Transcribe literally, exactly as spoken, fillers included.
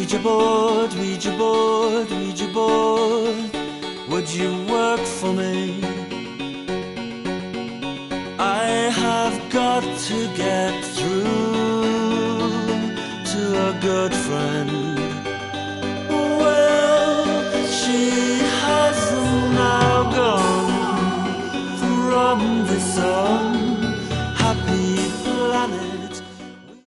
Ouija board, Ouija board, Ouija board, would you work for me? I have got to get through to a good friend. Well, she has now gone from this earth.